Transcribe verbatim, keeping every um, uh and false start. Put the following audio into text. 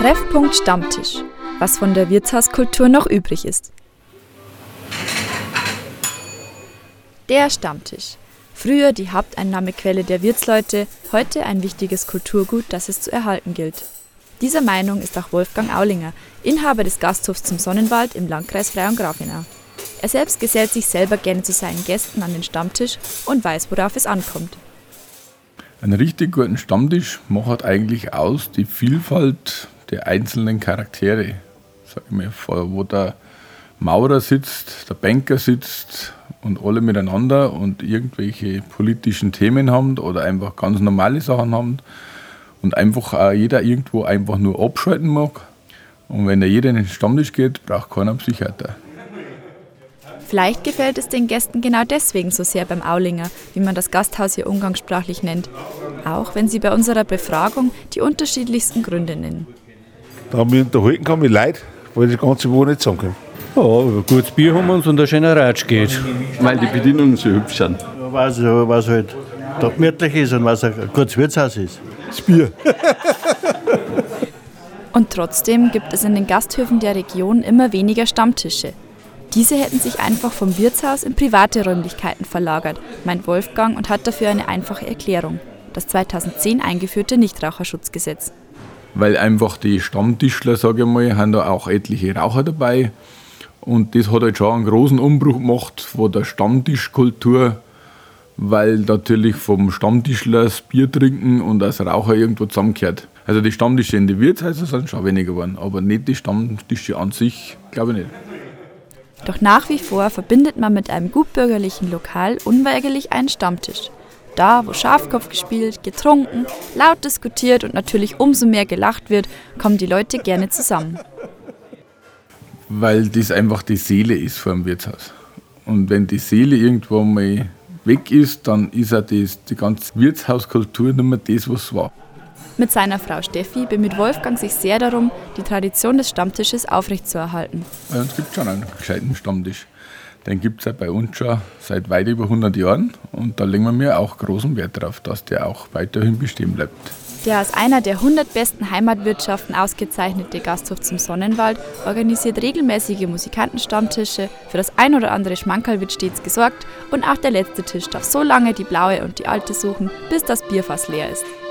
Treffpunkt Stammtisch, was von der Wirtshauskultur noch übrig ist. Der Stammtisch. Früher die Haupteinnahmequelle der Wirtsleute, heute ein wichtiges Kulturgut, das es zu erhalten gilt. Dieser Meinung ist auch Wolfgang Aulinger, Inhaber des Gasthofs zum Sonnenwald im Landkreis Freyung-Grafenau. Er selbst gesellt sich selber gerne zu seinen Gästen an den Stammtisch und weiß, worauf es ankommt. Einen richtig guten Stammtisch macht eigentlich aus die Vielfalt der einzelnen Charaktere. Sag ich mal, wo der Maurer sitzt, der Banker sitzt und alle miteinander und irgendwelche politischen Themen haben oder einfach ganz normale Sachen haben und einfach auch jeder irgendwo einfach nur abschalten mag. Und wenn da jeder in den Stammtisch geht, braucht keiner einen Psychiater. Vielleicht gefällt es den Gästen genau deswegen so sehr beim Aulinger, wie man das Gasthaus hier umgangssprachlich nennt. Auch wenn sie bei unserer Befragung die unterschiedlichsten Gründe nennen. Da wir unterhalten kann mit Leuten, weil das ganze Woche nicht sagen können. Ja, ein gutes Bier haben wir uns und ein schöner Ratsch geht. Weil die Bedienungen so hübsch sind. Ja, was, was halt da gemütlich ist und was ein gutes Wirtshaus ist. Das Bier. Und trotzdem gibt es in den Gasthöfen der Region immer weniger Stammtische. Diese hätten sich einfach vom Wirtshaus in private Räumlichkeiten verlagert, meint Wolfgang und hat dafür eine einfache Erklärung: das zweitausendzehn eingeführte Nichtraucherschutzgesetz. Weil einfach die Stammtischler, sage ich mal, haben da auch etliche Raucher dabei. Und das hat halt schon einen großen Umbruch gemacht von der Stammtischkultur, weil natürlich vom Stammtischler das Bier trinken und das Raucher irgendwo zusammengehört. Also die Stammtische in den Wirtshäusern sind schon weniger geworden, aber nicht die Stammtische an sich, glaube ich nicht. Doch nach wie vor verbindet man mit einem gutbürgerlichen Lokal unweigerlich einen Stammtisch. Da, wo Schafkopf gespielt, getrunken, laut diskutiert und natürlich umso mehr gelacht wird, kommen die Leute gerne zusammen. Weil das einfach die Seele ist vor dem Wirtshaus. Und wenn die Seele irgendwo mal weg ist, dann ist auch das, die ganze Wirtshauskultur nicht mehr das, was es war. Mit seiner Frau Steffi bemüht Wolfgang sich sehr darum, die Tradition des Stammtisches aufrechtzuerhalten. Bei uns gibt es schon einen gescheiten Stammtisch. Den gibt es ja bei uns schon seit weit über hundert Jahren. Und da legen wir auch großen Wert darauf, dass der auch weiterhin bestehen bleibt. Der als einer der hundert besten Heimatwirtschaften ausgezeichnete Gasthof zum Sonnenwald organisiert regelmäßige Musikantenstammtische. Für das ein oder andere Schmankerl wird stets gesorgt und auch der letzte Tisch darf so lange die blaue und die alte suchen, bis das Bierfass leer ist.